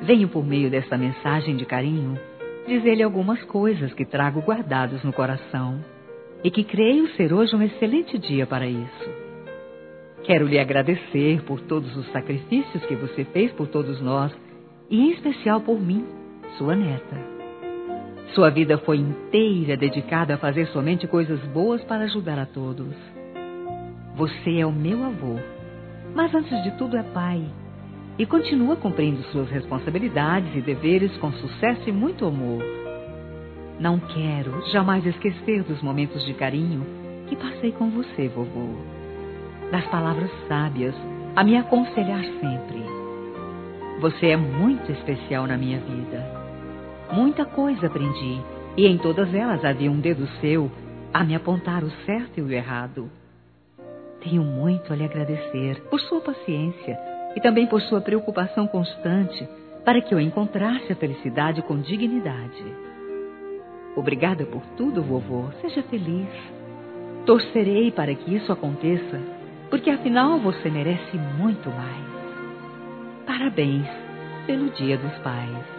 venho por meio desta mensagem de carinho dizer-lhe algumas coisas que trago guardados no coração e que creio ser hoje um excelente dia para isso. Quero lhe agradecer por todos os sacrifícios que você fez por todos nós e em especial por mim, sua neta. Sua vida foi inteira dedicada a fazer somente coisas boas para ajudar a todos. Você é o meu avô, mas antes de tudo é pai e continua cumprindo suas responsabilidades e deveres com sucesso e muito amor. Não quero jamais esquecer dos momentos de carinho que passei com você, vovô. Das palavras sábias a me aconselhar sempre. Você é muito especial na minha vida. Muita coisa aprendi e em todas elas havia um dedo seu a me apontar o certo e o errado. Tenho muito a lhe agradecer por sua paciência e também por sua preocupação constante para que eu encontrasse a felicidade com dignidade. Obrigada por tudo, vovô. Seja feliz. Torcerei para que isso aconteça, porque afinal você merece muito mais. Parabéns pelo Dia dos Pais.